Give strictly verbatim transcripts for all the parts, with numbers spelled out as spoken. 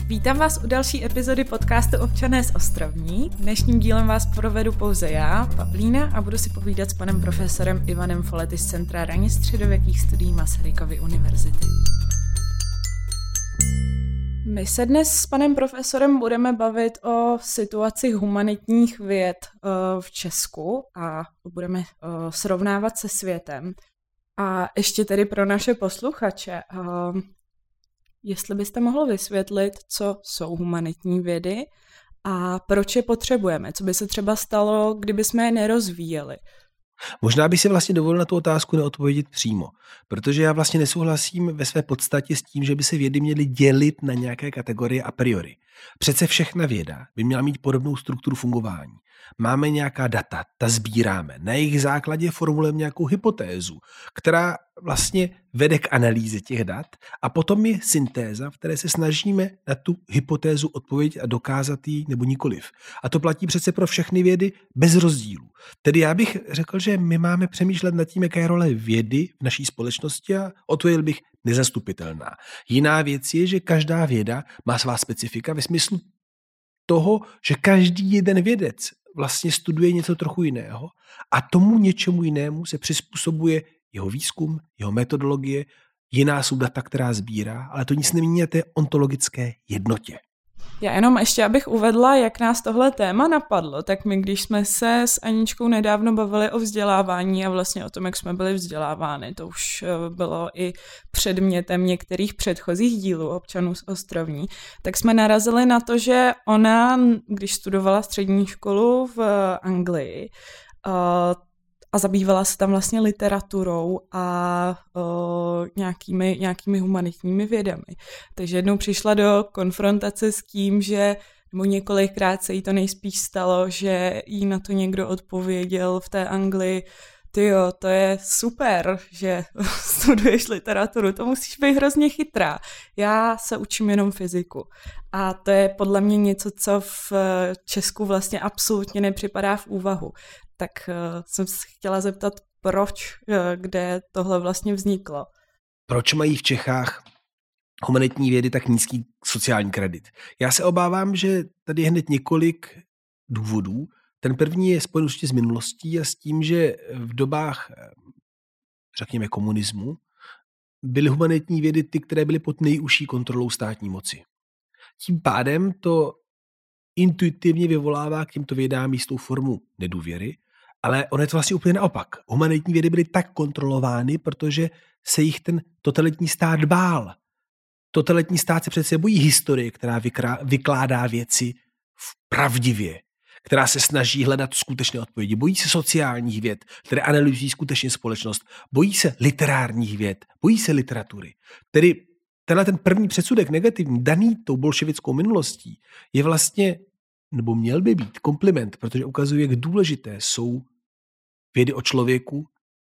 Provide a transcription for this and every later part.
Vítám vás u další epizody podcastu Občané z Ostrovní. Dnešním dílem vás provedu pouze já, Pavlína, a budu si povídat s panem profesorem Ivanem Folety z Centra raně středověkých studií Masarykovy univerzity. My se dnes s panem profesorem budeme bavit o situaci humanitních věd v Česku a budeme srovnávat se světem. A ještě tedy pro naše posluchače, jestli byste mohl vysvětlit, co jsou humanitní vědy a proč je potřebujeme, co by se třeba stalo, kdyby jsme je nerozvíjeli. Možná bych si vlastně dovolil na tu otázku neodpovědět přímo, protože já vlastně nesouhlasím ve své podstatě s tím, že by se vědy měly dělit na nějaké kategorie a priori. Přece všechna věda by měla mít podobnou strukturu fungování. Máme nějaká data, ta sbíráme, na jejich základě formulujeme nějakou hypotézu, která vlastně vede k analýze těch dat a potom je syntéza, v které se snažíme na tu hypotézu odpovědět a dokázat ji nebo nikoliv. A to platí přece pro všechny vědy bez rozdílů. Tedy já bych řekl, že my máme přemýšlet nad tím, jaká je role vědy v naší společnosti a odpověděl bych nezastupitelná. Jiná věc je, že každá věda má svá specifika ve smyslu toho, že každý jeden vědec vlastně studuje něco trochu jiného a tomu něčemu jinému se přizpůsobuje jeho výzkum, jeho metodologie, jiná jsou data, která sbírá, ale to nic nemění na té ontologické jednotě. Já jenom ještě, abych uvedla, jak nás tohle téma napadlo, tak my, když jsme se s Aničkou nedávno bavili o vzdělávání a vlastně o tom, jak jsme byli vzděláváni, to už bylo i předmětem některých předchozích dílů Občanů z Ostrovní, tak jsme narazili na to, že ona, když studovala střední školu v Anglii, a zabývala se tam vlastně literaturou a o, nějakými, nějakými humanitními vědami. Takže jednou přišla do konfrontace s tím, že nebo několikrát se jí to nejspíš stalo, že jí na to někdo odpověděl v té Anglii: tyjo, to je super, že studuješ literaturu, to musíš být hrozně chytrá. Já se učím jenom fyziku. A to je podle mě něco, co v Česku vlastně absolutně nepřipadá v úvahu. Tak uh, jsem se chtěla zeptat, proč, uh, kde tohle vlastně vzniklo. Proč mají v Čechách humanitní vědy tak nízký sociální kredit? Já se obávám, že tady je hned několik důvodů. Ten první je spojen určitě s minulostí a s tím, že v dobách, řekněme, komunismu byly humanitní vědy ty, které byly pod nejužší kontrolou státní moci. Tím pádem to intuitivně vyvolává k těmto vědám jistou formu nedůvěry, ale ono je to vlastně úplně naopak. Humanitní vědy byly tak kontrolovány, protože se jich ten totalitní stát bál. Totalitní stát se přece bojí historie, která vykrá, vykládá věci pravdivě, která se snaží hledat skutečné odpovědi. Bojí se sociálních věd, které analyzují skutečně společnost. Bojí se literárních věd, bojí se literatury. Tedy tenhle ten první předsudek negativní, daný tou bolševickou minulostí, je vlastně, nebo měl by být, kompliment, protože ukazuje, jak důležité jsou vědy o člověku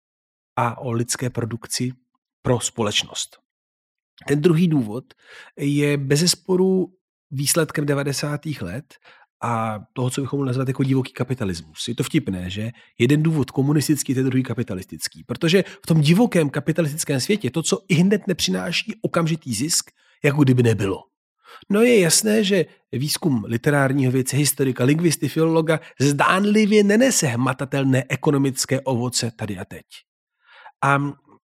a o lidské produkci pro společnost. Ten druhý důvod je bezesporu výsledkem devadesátých let a toho, co bychom mohli nazvat jako divoký kapitalismus. Je to vtipné, že jeden důvod komunistický, ten druhý kapitalistický. Protože v tom divokém kapitalistickém světě to, co i hned nepřináší okamžitý zisk, jako kdyby nebylo. No je jasné, že výzkum literárního vědce, historika, lingvisty, filologa zdánlivě nenese hmatatelné ekonomické ovoce tady a teď. A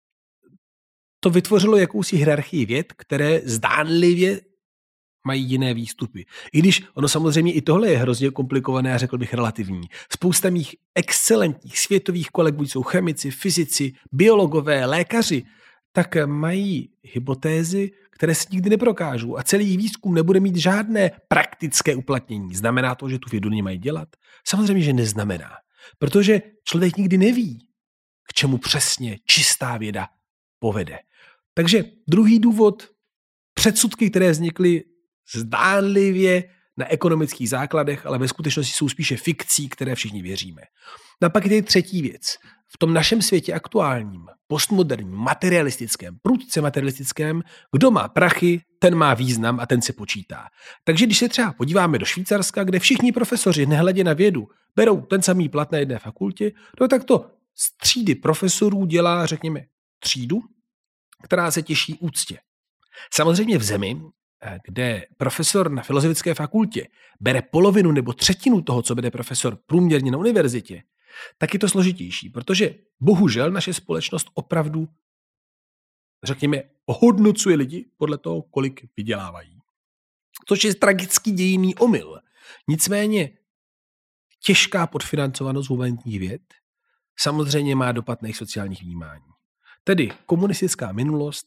to vytvořilo jakousi hierarchii věd, které zdánlivě mají jiné výstupy. I když ono samozřejmě i tohle je hrozně komplikované a řekl bych relativní. Spousta mých excelentních světových kolegů, buď jsou chemici, fyzici, biologové, lékaři, tak mají hypotézy, které se nikdy neprokážou a celý výzkum nebude mít žádné praktické uplatnění. Znamená to, že tu vědu nemají dělat? Samozřejmě, že neznamená. Protože člověk nikdy neví, k čemu přesně čistá věda povede. Takže druhý důvod, předsudky, které vznikly zdánlivě na ekonomických základech, ale ve skutečnosti jsou spíše fikcí, které všichni věříme. No a pak je tady třetí věc. V tom našem světě aktuálním, postmoderním, materialistickém, prudce materialistickém, kdo má prachy, ten má význam a ten se počítá. Takže když se třeba podíváme do Švýcarska, kde všichni profesoři, nehledě na vědu, berou ten samý plat na jedné fakultě, no tak to z třídy profesorů dělá, řekněme, třídu, která se těší úctě. Samozřejmě v zemi, kde profesor na filozofické fakultě bere polovinu nebo třetinu toho, co bere profesor průměrně na univerzitě, tak je to složitější, protože bohužel naše společnost opravdu, řekněme, ohodnocuje lidi podle toho, kolik vydělávají. Což je tragický dějinný omyl. Nicméně těžká podfinancovanost humanitních věd samozřejmě má dopad na jejich sociálních vnímání. Tedy komunistická minulost,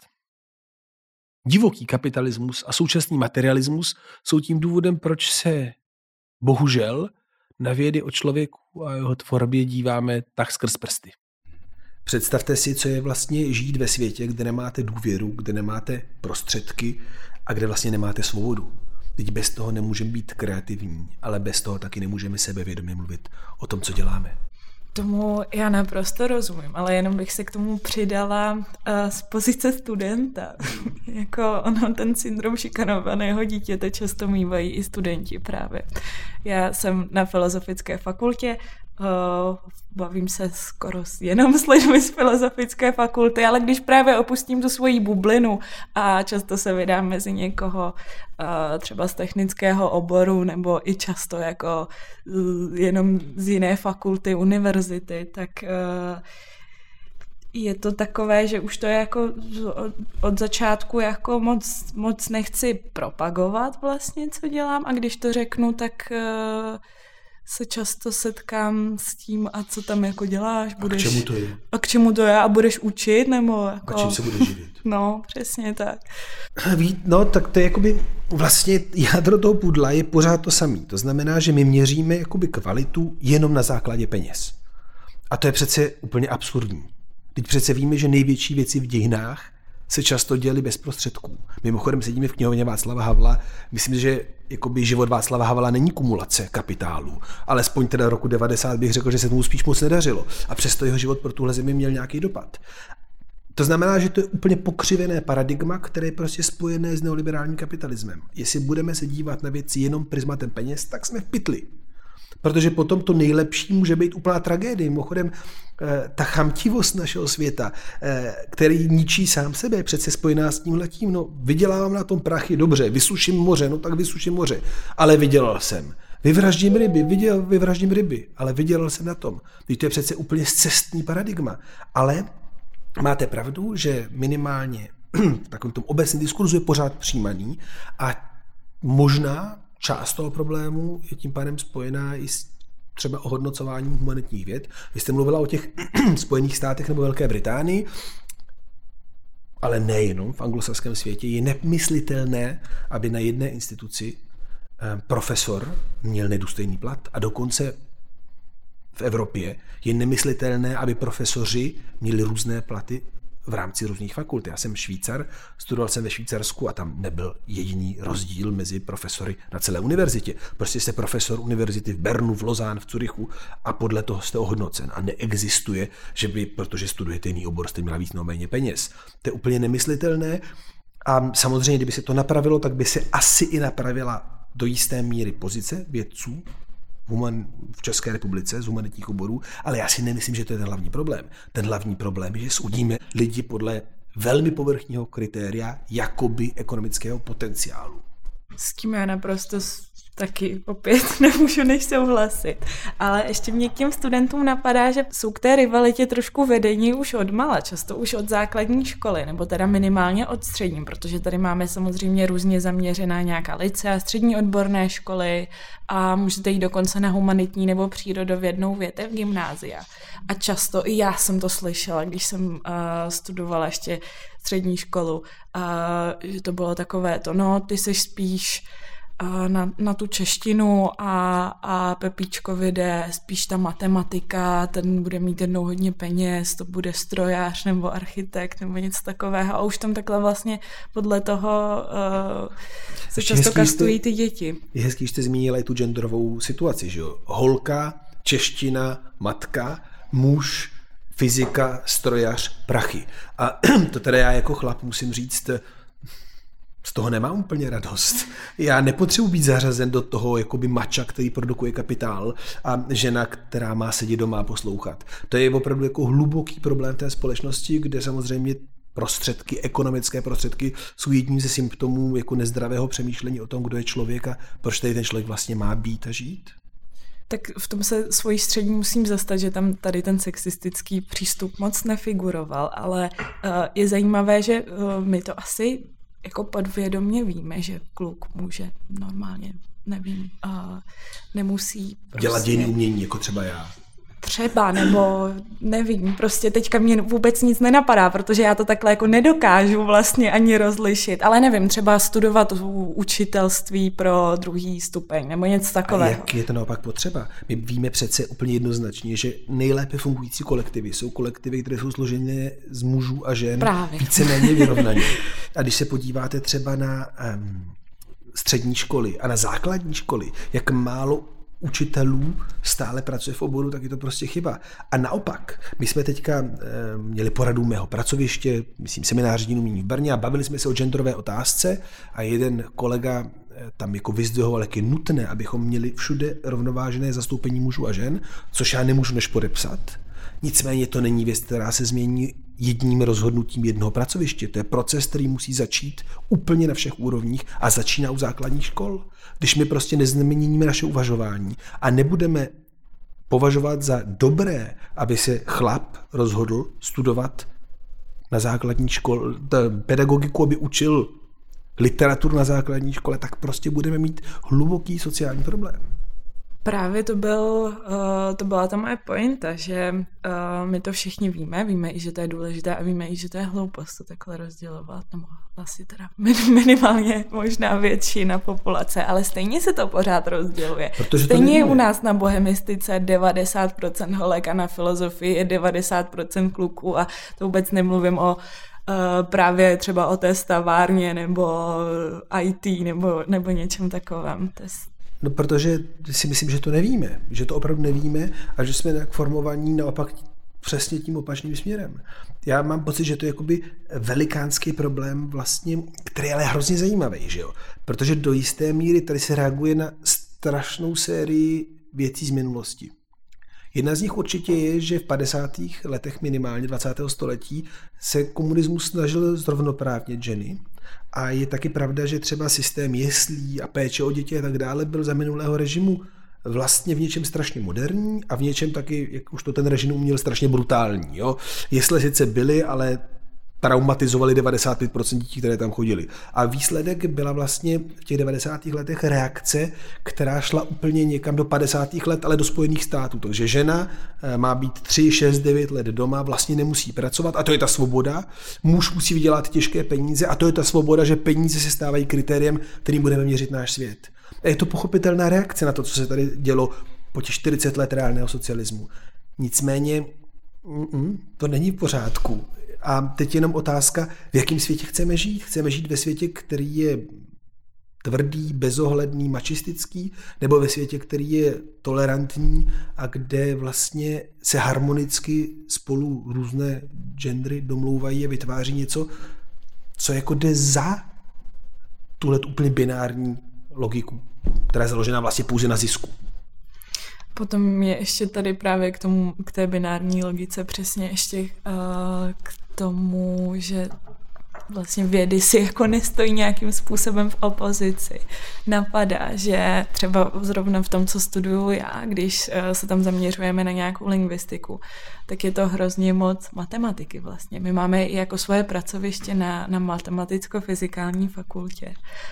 divoký kapitalismus a současný materialismus jsou tím důvodem, proč se bohužel na vědy o člověku a jeho tvorbě díváme tak skrz prsty. Představte si, co je vlastně žít ve světě, kde nemáte důvěru, kde nemáte prostředky a kde vlastně nemáte svobodu. Teď bez toho nemůžeme být kreativní, ale bez toho taky nemůžeme sebevědomě mluvit o tom, co děláme. Tomu já naprosto rozumím, ale jenom bych se k tomu přidala uh, z pozice studenta. Jako ono, ten syndrom šikanovaného dítěte často mývají i studenti právě. Já jsem na filozofické fakultě, uh, bavím se skoro jenom s lidmi z filozofické fakulty, ale když právě opustím tu svoji bublinu a často se vydám mezi někoho uh, třeba z technického oboru nebo i často jako uh, jenom z jiné fakulty, univerzity, tak uh, je to takové, že už to je jako od, od začátku jako moc, moc nechci propagovat vlastně, co dělám, a když to řeknu, tak uh, se často setkám s tím, a co tam jako děláš, budeš... A k čemu to je? A k čemu to je? A budeš učit, nebo jako... A čím se budeš živit? No, přesně tak. Ví, no, tak to je jakoby vlastně jádro toho pudla je pořád to samé. To znamená, že my měříme jakoby kvalitu jenom na základě peněz. A to je přece úplně absurdní. Teď přece víme, že největší věci v dějinách se často děly bez prostředků. Mimochodem sedíme v knihovně Václava Havla. Myslím, že jakoby život Václava Havla není kumulace kapitálu. Alespoň teda roku devadesát bych řekl, že se tomu spíš moc nedařilo. A přesto jeho život pro tuhle zemi měl nějaký dopad. To znamená, že to je úplně pokřivené paradigma, které je prostě spojené s neoliberálním kapitalismem. Jestli budeme se dívat na věci jenom prismatem peněz, tak jsme v pytli. Protože potom to nejlepší může být úplná tragédie. Mimochodem, ta chamtivost našeho světa, který ničí sám sebe, je přece spojená s tím letím. No, vydělávám na tom prachy, dobře, vysuším moře, no tak vysuším moře. Ale vydělal jsem. Vyvraždím ryby, vyděl, vyvraždím ryby, ale vydělal jsem na tom. Teď to je přece úplně scestný paradigma. Ale máte pravdu, že minimálně v takovém tom obecném diskurzu je pořád přijímaný a možná část toho problému je tím pádem spojená i s třeba ohodnocováním humanitních věd. Vy jste mluvila o těch Spojených státech nebo Velké Británii, ale nejenom v anglosaském světě. Je nemyslitelné, aby na jedné instituci profesor měl nedůstojný plat a dokonce v Evropě je nemyslitelné, aby profesoři měli různé platy v rámci různých fakult. Já jsem Švýcar, studoval jsem ve Švýcarsku a tam nebyl jediný rozdíl mezi profesory na celé univerzitě. Prostě jste profesor univerzity v Bernu, v Lausanne, v Curychu a podle toho jste ohodnocen. A neexistuje, že by, protože studujete jiný obor, jste měla víc nebo méně peněz. To je úplně nemyslitelné a samozřejmě, kdyby se to napravilo, tak by se asi i napravila do jisté míry pozice vědců v České republice z humanitních oborů, ale já si nemyslím, že to je ten hlavní problém. Ten hlavní problém je, že soudíme lidi podle velmi povrchního kritéria jakoby ekonomického potenciálu. S tím já naprosto taky opět nemůžu než souhlasit. Ale ještě mě k těm studentům napadá, že jsou k té rivalitě trošku vedení už od mala, často už od základní školy, nebo teda minimálně od střední, protože tady máme samozřejmě různě zaměřená nějaká licea, střední odborné školy a můžete jít dokonce na humanitní nebo přírodovědnou větev gymnázia. A často i já jsem to slyšela, když jsem uh, studovala ještě střední školu, uh, že to bylo takové to, no ty jsi spíš Na, na tu češtinu a, a Pepíčkovi jde spíš ta matematika, ten bude mít jednou hodně peněz, to bude strojář nebo architekt nebo něco takového a už tam takhle vlastně podle toho uh, se Ještě často kastují ty děti. Je hezký, že jste zmínila i tu genderovou situaci, že jo? Holka, čeština, matka, muž, fyzika, strojař, prachy. A to teda já jako chlap musím říct, z toho nemám úplně radost. Já nepotřebuji být zařazen do toho jakoby mača, který produkuje kapitál a žena, která má sedět doma a poslouchat. To je opravdu jako hluboký problém té společnosti, kde samozřejmě prostředky, ekonomické prostředky jsou jedním ze symptomů jako nezdravého přemýšlení o tom, kdo je člověk a proč tady ten člověk vlastně má být a žít? Tak v tom se svojí střední musím zastat, že tam tady ten sexistický přístup moc nefiguroval, ale uh, je zajímavé, že uh, my to asi jako podvědomě víme, že kluk může normálně, nevím, uh, nemusí prostě dělat dějný umění, jako třeba já. Třeba, nebo nevím, prostě teďka mě vůbec nic nenapadá, protože já to takhle jako nedokážu vlastně ani rozlišit, ale nevím, třeba studovat učitelství pro druhý stupeň, nebo něco takového. A jak je to naopak potřeba? My víme přece úplně jednoznačně, že nejlépe fungující kolektivy jsou kolektivy, které jsou složené z mužů a žen Právě. víceméně vyrovnaně. A když se podíváte třeba na um, střední školy a na základní školy, jak málo učitelů stále pracuje v oboru, tak je to prostě chyba. A naopak, my jsme teďka e, měli poradu mého pracoviště, myslím seminářní umění v Brně a bavili jsme se o genderové otázce a jeden kolega e, tam jako vyzdvihoval, jak je nutné, abychom měli všude rovnovážené zastoupení mužů a žen, což já nemůžu než podepsat. Nicméně to není věc, která se změní jedním rozhodnutím jednoho pracoviště. To je proces, který musí začít úplně na všech úrovních a začíná u základních škol. Když my prostě nezměníme naše uvažování a nebudeme považovat za dobré, aby se chlap rozhodl studovat na základní škole, pedagogiku, aby učil literaturu na základní škole, tak prostě budeme mít hluboký sociální problém. Právě to, byl, uh, to byla ta moje pointa, že uh, my to všichni víme, víme i, že to je důležité a víme i, že to je hloupost to takhle rozdělovat, nebo asi teda minimálně možná většina populace, ale stejně se to pořád rozděluje. Protože stejně je u nás na bohemistice devadesát procent holek a na filozofii je devadesát procent kluků a to vůbec nemluvím o Uh, právě třeba o té stavárně nebo í té nebo, nebo něčem takovém. To je... No, protože si myslím, že to nevíme, že to opravdu nevíme a že jsme nějak formovaní naopak přesně tím opačným směrem. Já mám pocit, že to je jakoby velikánský problém vlastně, který je ale hrozně zajímavý, že jo? Protože do jisté míry tady se reaguje na strašnou sérii věcí z minulosti. Jedna z nich určitě je, že v padesátých letech minimálně dvacátého století se komunismus snažil zrovnoprávnit ženy. A je taky pravda, že třeba systém jeslí a péče o děti a tak dále byl za minulého režimu vlastně v něčem strašně moderní a v něčem taky, jak už to ten režim uměl, strašně brutální. Jo? Jesle sice byly, ale traumatizovali devadesát pět procent dětí, které tam chodili. A výsledek byla vlastně v těch devadesátých letech reakce, která šla úplně někam do padesátých let, ale do Spojených států. Takže žena má být tři, šest, devět let doma, vlastně nemusí pracovat a to je ta svoboda. Muž musí vydělat těžké peníze a to je ta svoboda, že peníze se stávají kritériem, kterým budeme měřit náš svět. A je to pochopitelná reakce na to, co se tady dělo po těch čtyřicet let reálného socialismu. Nicméně to není v pořádku. A teď jenom otázka, v jakém světě chceme žít. Chceme žít ve světě, který je tvrdý, bezohledný, mačistický, nebo ve světě, který je tolerantní a kde vlastně se harmonicky spolu různé gendry domlouvají a vytváří něco, co jako jde za tuhle úplně binární logiku, která je založená vlastně pouze na zisku. Potom je ještě tady právě k tomu, k té binární logice přesně ještě uh, k tomu, že vlastně vědy si jako nestojí nějakým způsobem v opozici. Napadá, že třeba zrovna v tom, co studuju já, když uh, se tam zaměřujeme na nějakou lingvistiku, tak je to hrozně moc matematiky vlastně. My máme i jako svoje pracoviště na, na matematicko-fyzikální fakultě.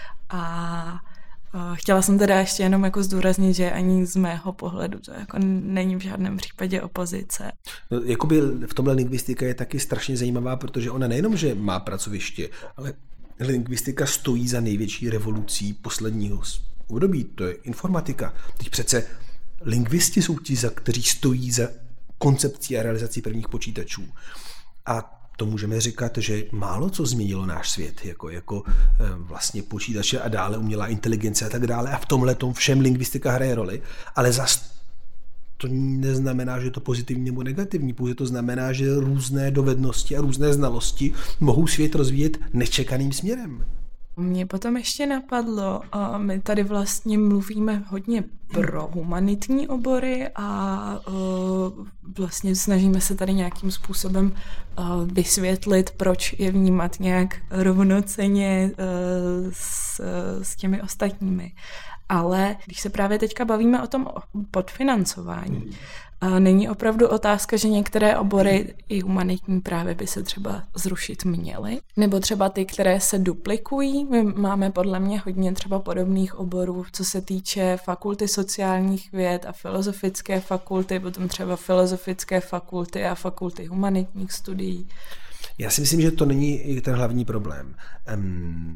A chtěla jsem teda ještě jenom jako zdůraznit, že ani z mého pohledu to jako není v žádném případě opozice. No, jakoby v tomhle lingvistika je taky strašně zajímavá, protože ona nejenom, že má pracoviště, ale lingvistika stojí za největší revolucí posledního období. To je informatika. Teď přece lingvisti jsou ti, za kteří stojí za koncepcí a realizací prvních počítačů. A to můžeme říkat, že málo co změnilo náš svět, jako, jako vlastně počítače a dále umělá inteligence a tak dále. A v tomhletom všem lingvistika hraje roli, ale zas to neznamená, že je to pozitivní nebo negativní, pouze to znamená, že různé dovednosti a různé znalosti mohou svět rozvíjet nečekaným směrem. Mě potom ještě napadlo, a my tady vlastně mluvíme hodně pro humanitní obory a uh, vlastně snažíme se tady nějakým způsobem uh, vysvětlit, proč je vnímat nějak rovnocenně uh, s, s těmi ostatními. Ale když se právě teďka bavíme o tom podfinancování, není opravdu otázka, že některé obory i humanitní právě by se třeba zrušit měly? Nebo třeba ty, které se duplikují? My máme podle mě hodně třeba podobných oborů, co se týče fakulty sociálních věd a filozofické fakulty, potom třeba filozofické fakulty a fakulty humanitních studií. Já si myslím, že to není ten hlavní problém. Um,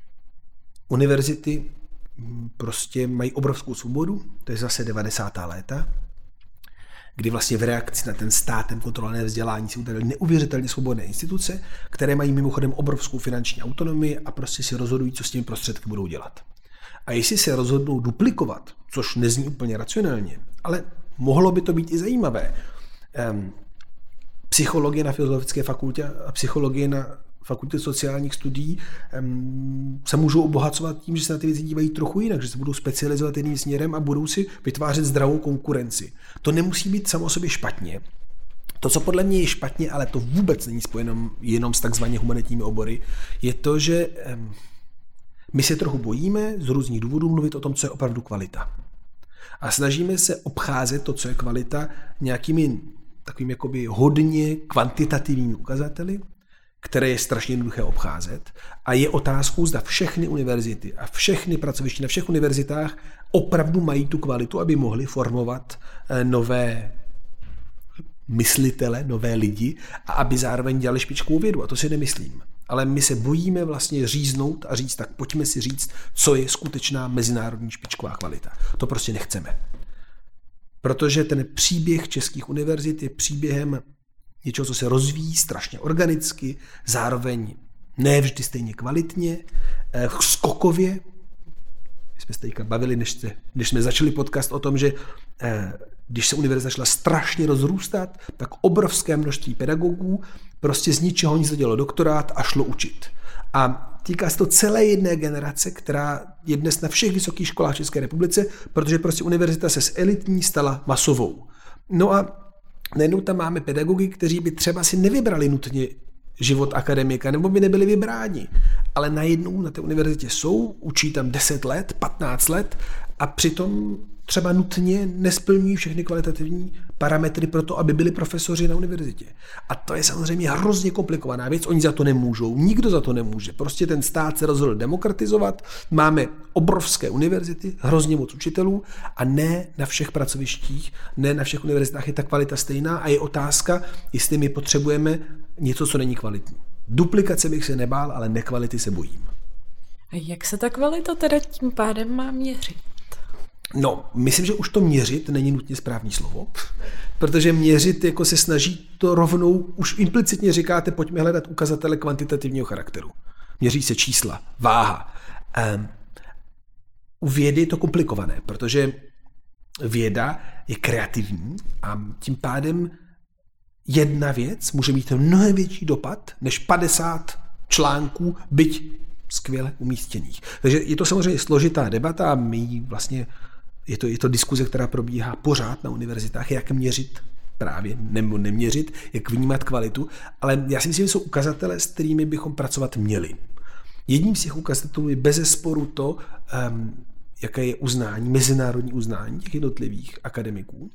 univerzity prostě mají obrovskou svobodu, to je zase devadesátá léta, kdy vlastně v reakci na ten státem kontrolované vzdělání si udělali neuvěřitelně svobodné instituce, které mají mimochodem obrovskou finanční autonomii a prostě si rozhodují, co s těmi prostředky budou dělat. A jestli se rozhodnou duplikovat, což nezní úplně racionálně, ale mohlo by to být i zajímavé, um, psychologie na Filozofické fakultě a psychologie na fakultě sociálních studií um, se můžou obohacovat tím, že se na ty věci dívají trochu jinak, že se budou specializovat jedním směrem a budou si vytvářet zdravou konkurenci. To nemusí být samo o sobě špatně. To, co podle mě je špatně, ale to vůbec není spojeno jenom s takzvaně humanitními obory, je to, že um, my se trochu bojíme z různých důvodů mluvit o tom, co je opravdu kvalita. A snažíme se obcházet to, co je kvalita, nějakými takovými jakoby hodně kvantitativními ukazateli, které je strašně jednoduché obcházet. A je otázkou, zda všechny univerzity a všechny pracoviště na všech univerzitách opravdu mají tu kvalitu, aby mohli formovat nové myslitele, nové lidi a aby zároveň dělali špičkovou vědu. A to si nemyslím. Ale my se bojíme vlastně říznout a říct, tak pojďme si říct, co je skutečná mezinárodní špičková kvalita. To prostě nechceme. Protože ten příběh českých univerzit je příběhem něčeho, co se rozvíjí strašně organicky, zároveň ne vždy stejně kvalitně, skokově. My jsme se teďka bavili, než, se, než jsme začali podcast o tom, že když se univerzita začala strašně rozrůstat, tak obrovské množství pedagogů prostě z ničeho nic dělalo doktorát a šlo učit. A týká se to celé jedné generace, která je dnes na všech vysokých školách v České republice, protože prostě univerzita se z elitní stala masovou. No a najednou tam máme pedagogy, kteří by třeba si nevybrali nutně život akademika, nebo by nebyli vybráni. Ale najednou na té univerzitě jsou, učí tam deset let, patnáct let a přitom třeba nutně nesplňují všechny kvalitativní parametry pro to, aby byli profesoři na univerzitě. A to je samozřejmě hrozně komplikovaná věc, oni za to nemůžou, nikdo za to nemůže. Prostě ten stát se rozhodl demokratizovat, máme obrovské univerzity, hrozně moc učitelů a ne na všech pracovištích, ne na všech univerzitách je ta kvalita stejná a je otázka, jestli my potřebujeme něco, co není kvalitní. Duplikace bych se nebál, ale nekvality se bojím. A jak se ta kvalita teda tím pádem má měřit? No, myslím, že už to měřit není nutně správný slovo, protože měřit jako se snaží to rovnou, už implicitně říkáte, pojďme hledat ukazatele kvantitativního charakteru. Měří se čísla, váha. Um, u vědy je to komplikované, protože věda je kreativní a tím pádem jedna věc může mít mnohem větší dopad než padesát článků, byť skvěle umístěných. Takže je to samozřejmě složitá debata a my vlastně Je to, je to diskuze, která probíhá pořád na univerzitách, jak měřit právě, nebo neměřit, jak vnímat kvalitu, ale já si myslím, že jsou ukazatele, s kterými bychom pracovat měli. Jedním z těch ukazatelů je bezesporu to, um, jaké je uznání, mezinárodní uznání těch jednotlivých akademiků.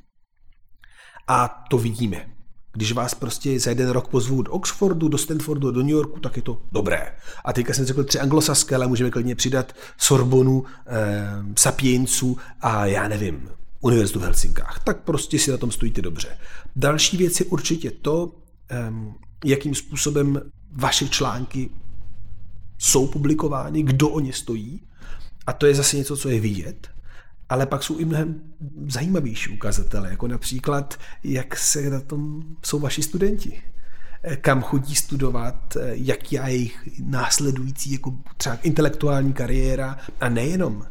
A to vidíme. Když vás prostě za jeden rok pozvou do Oxfordu, do Stanfordu, do New Yorku, tak je to dobré. A teďka jsem řekl tři anglosaské, ale můžeme klidně přidat Sorbonu, eh, Sapiensu a já nevím, Univerzitu v Helsinkách. Tak prostě si na tom stojíte dobře. Další věc je určitě to, eh, jakým způsobem vaše články jsou publikovány, kdo o ně stojí. A to je zase něco, co je vidět. Ale pak jsou i mnohem zajímavější ukazatele, jako například, jak se na tom jsou vaši studenti, kam chodí studovat, jak je jejich následující jako třeba intelektuální kariéra a nejenom.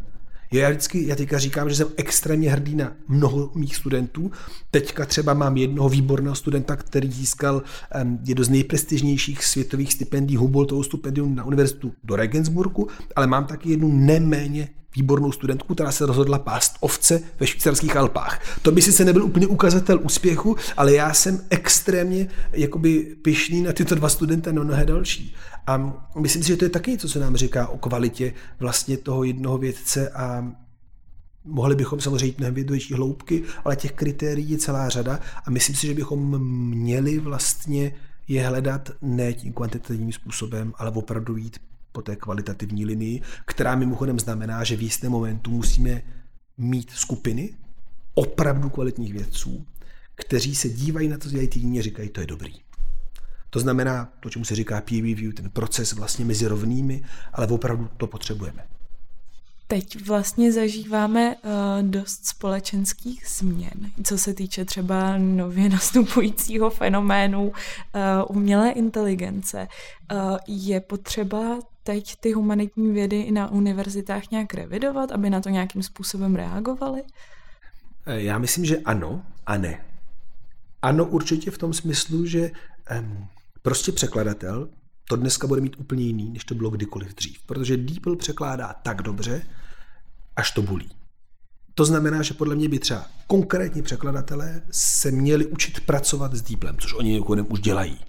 Já vždycky, já teďka říkám, že jsem extrémně hrdý na mnoho mých studentů. Teďka třeba mám jednoho výborného studenta, který získal um, jedno z nejprestižnějších světových stipendií Humboldtovo stipendium na univerzitu do Regensburgu, ale mám taky jednu neméně výbornou studentku, která se rozhodla pást ovce ve švýcarských Alpách. To by sice nebyl úplně ukazatel úspěchu, ale já jsem extrémně jakoby pyšný na tyto dva studenty a na mnohé další. A myslím si, že to je taky něco, co nám říká o kvalitě vlastně toho jednoho vědce a mohli bychom samozřejmě jít mnohem do větší hloubky, ale těch kritérií je celá řada a myslím si, že bychom měli vlastně je hledat ne tím kvantitativním způsobem, ale opravdu jít po té kvalitativní linii, která mimochodem znamená, že v jistém momentu musíme mít skupiny opravdu kvalitních vědců, kteří se dívají na to, co dělají ty jiní a říkají, to je dobrý. To znamená to, čemu se říká peer review, ten proces vlastně mezi rovnými, ale opravdu to potřebujeme. Teď vlastně zažíváme uh, dost společenských změn, co se týče třeba nově nastupujícího fenoménu uh, umělé inteligence. Uh, je potřeba teď ty humanitní vědy i na univerzitách nějak revidovat, aby na to nějakým způsobem reagovaly? Já myslím, že ano a ne. Ano určitě v tom smyslu, že um, prostě překladatel to dneska bude mít úplně jiný, než to bylo kdykoliv dřív. Protože DeepL překládá tak dobře, až to bolí. To znamená, že podle mě by třeba konkrétní překladatelé se měli učit pracovat s DeepLem, což oni už dělají.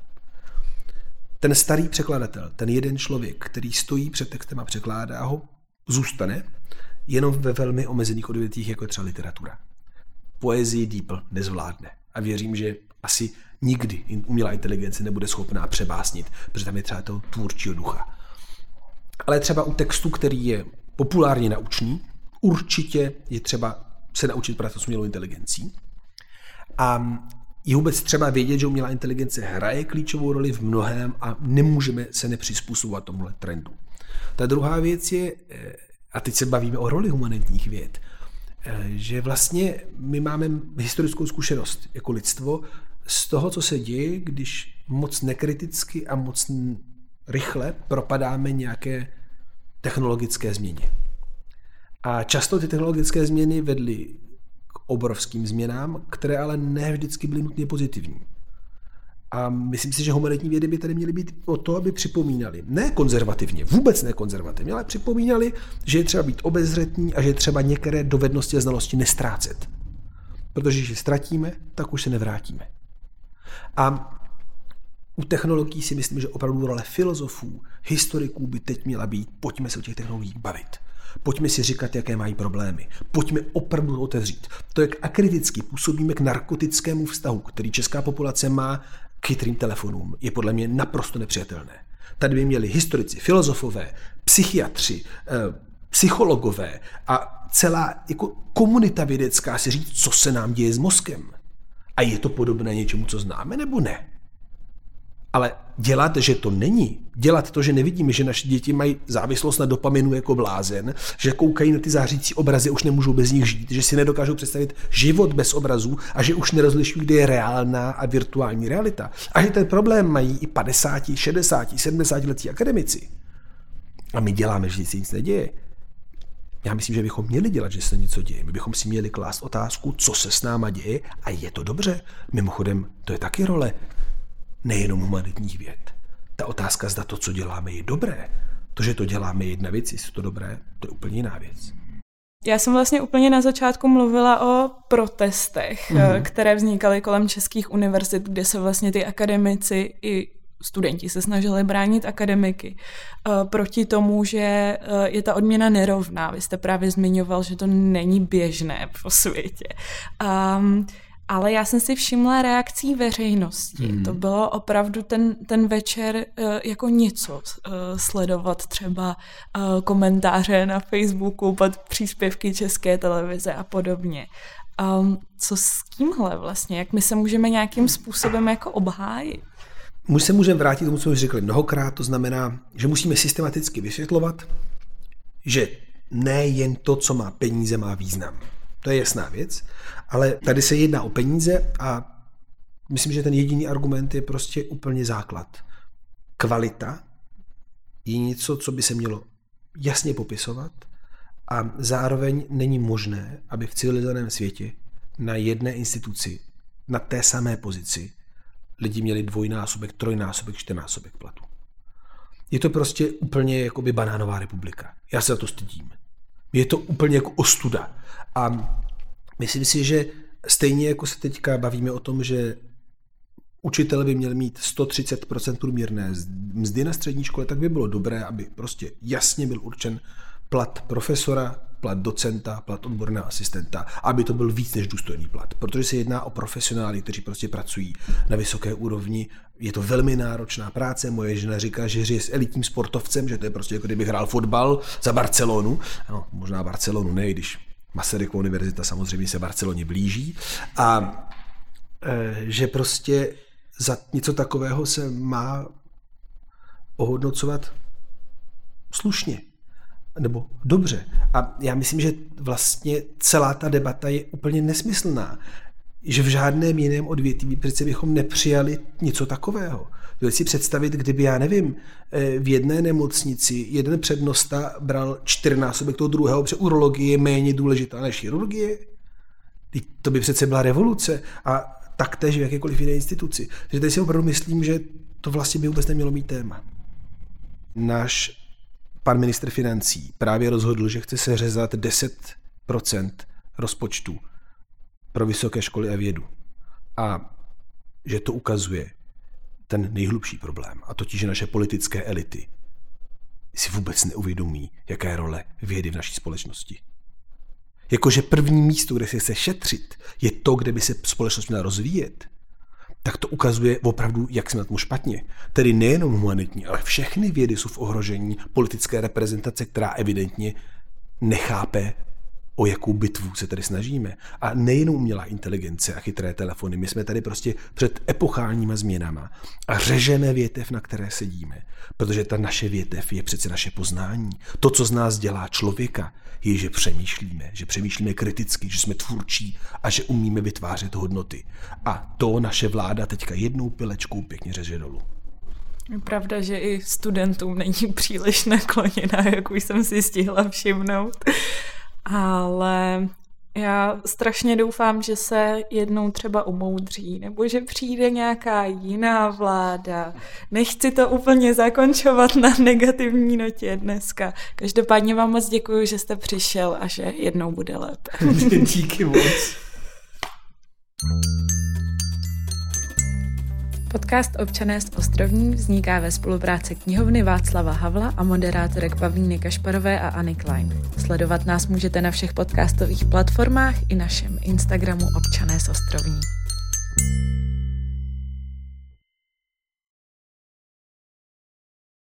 Ten starý překladatel, ten jeden člověk, který stojí před textem a překládá ho, zůstane jenom ve velmi omezených odvětvích, jako je třeba literatura. Poezii DeepL nezvládne. A věřím, že asi nikdy umělá inteligence nebude schopná přebásnit, protože tam je třeba toho tvůrčího ducha. Ale třeba u textu, který je populárně naučný, určitě je třeba se naučit pracovat s umělou inteligencí. A je vůbec třeba vědět, že umělá inteligence hraje klíčovou roli v mnohém a nemůžeme se nepřizpůsobovat tomuhle trendu. Ta druhá věc je, a teď se bavíme o roli humanitních věd, že vlastně my máme historickou zkušenost jako lidstvo z toho, co se děje, když moc nekriticky a moc rychle propadáme nějaké technologické změně. A často ty technologické změny vedly k obrovským změnám, které ale ne vždycky byly nutně pozitivní. A myslím si, že humanitní vědy by tady měly být o to, aby připomínali, ne konzervativně, vůbec ne konzervativně, ale připomínali, že je třeba být obezřetní a že je třeba některé dovednosti a znalosti nestrácet. Protože když je ztratíme, tak už se nevrátíme. A u technologií si myslím, že opravdu role filozofů, historiků by teď měla být, pojďme se o těch technologiích bavit. Pojďme si říkat, jaké mají problémy. Pojďme opravdu to otevřít. To, jak akriticky působíme k narkotickému vztahu, který česká populace má k chytrým telefonům, je podle mě naprosto nepřijatelné. Tady by měli historici, filozofové, psychiatři, psychologové a celá jako komunita vědecká si říct, co se nám děje s mozkem. A je to podobné něčemu, co známe, nebo ne? Ale dělat, že to není, dělat to, že nevidíme, že naše děti mají závislost na dopaminu jako blázen, že koukají na ty zářící obrazy, už nemůžou bez nich žít, že si nedokážou představit život bez obrazů a že už nerozlišují, kde je reálná a virtuální realita. A že ten problém mají i padesát, šedesát, sedmdesát letí akademici. A my děláme, že se nic neděje. Já myslím, že bychom měli dělat, že se něco děje. My bychom si měli klást otázku, co se s náma děje a je to dobře. Mimochodem, to je taky role nejenom humanitních věd. Ta otázka, zda to, co děláme, je dobré. To, že to děláme, je jedna věc, jestli to dobré, to je úplně jiná věc. Já jsem vlastně úplně na začátku mluvila o protestech, mm-hmm. které vznikaly kolem českých univerzit, kde se vlastně ty akademici i studenti se snažili bránit akademiky proti tomu, že je ta odměna nerovná. Vy jste právě zmiňoval, že to není běžné po světě. Um, Ale já jsem si všimla reakcí veřejnosti. Hmm. To bylo opravdu ten, ten večer uh, jako něco uh, sledovat třeba uh, komentáře na Facebooku pod příspěvky České televize a podobně. Um, co s tímhle vlastně? Jak my se můžeme nějakým způsobem jako obhájit? My se můžeme vrátit tomu, co jsme řekli mnohokrát, to znamená, že musíme systematicky vysvětlovat, že ne jen to, co má peníze, má význam. To je jasná věc, ale tady se jedná o peníze a myslím, že ten jediný argument je prostě úplně základ. Kvalita je něco, co by se mělo jasně popisovat A zároveň není možné, aby v civilizovaném světě na jedné instituci, na té samé pozici, lidi měli dvojnásobek, trojnásobek, čtyřnásobek platu. Je to prostě úplně jakoby banánová republika. Já se za to stydím. Je to úplně jako ostuda. A myslím si, že stejně jako se teďka bavíme o tom, že učitel by měl mít sto třicet procent průměrné mzdy na střední škole, tak by bylo dobré, aby prostě jasně byl určen plat profesora, plat docenta, plat odborného asistenta, aby to byl víc než důstojný plat. Protože se jedná o profesionály, kteří prostě pracují na vysoké úrovni. Je to velmi náročná práce. Moje žena říká, že je s elitním sportovcem, že to je prostě jako kdyby hrál fotbal za Barcelonu. No, možná Barcelonu ne, když Masarykova univerzita samozřejmě se Barceloně blíží. A e, že prostě za něco takového se má ohodnocovat slušně. Nebo dobře. A já myslím, že vlastně celá ta debata je úplně nesmyslná. Že v žádném jiném odvětví přece bychom nepřijali něco takového. Dovedete si představit, kdyby, já nevím, v jedné nemocnici jeden přednosta bral čtyřnásobek toho druhého, protože urologie je méně důležitá než chirurgie. To by přece byla revoluce. A taktéž v jakékoliv jiné instituci. Takže tady si opravdu myslím, že to vlastně by vůbec nemělo mít téma. Náš pan ministr financí právě rozhodl, že chce seřezat deset procent rozpočtu pro vysoké školy a vědu. A že to ukazuje ten nejhlubší problém. A totiž, že naše politické elity si vůbec neuvědomí, jaká je role vědy v naší společnosti. Jakože první místo, kde se chce šetřit, je to, kde by se společnost měla rozvíjet, tak to ukazuje opravdu, jak jsme na tom špatně. Tedy nejenom humanitní, ale všechny vědy jsou v ohrožení politické reprezentace, která evidentně nechápe, o jakou bitvu se tady snažíme. A nejenom umělá inteligence a chytré telefony. My jsme tady prostě před epochálníma změnama a řežeme větev, na které sedíme. Protože ta naše větev je přece naše poznání. To, co z nás dělá člověka, je, že přemýšlíme, že přemýšlíme kriticky, že jsme tvůrčí a že umíme vytvářet hodnoty. A to naše vláda teďka jednou pilečkou pěkně řeže dolů. Je pravda, že i studentům není příliš nakloněná, jak už jsem si stihla všimnout. Ale já strašně doufám, že se jednou třeba umoudří, nebo že přijde nějaká jiná vláda. Nechci to úplně zakončovat na negativní notě dneska. Každopádně vám moc děkuji, že jste přišel a že jednou bude lépe. Díky moc. Podcast Občané z Ostrovní vzniká ve spolupráci knihovny Václava Havla a moderátorek Pavlíny Kašparové a Anny Klein. Sledovat nás můžete na všech podcastových platformách i našem Instagramu Občané z Ostrovní.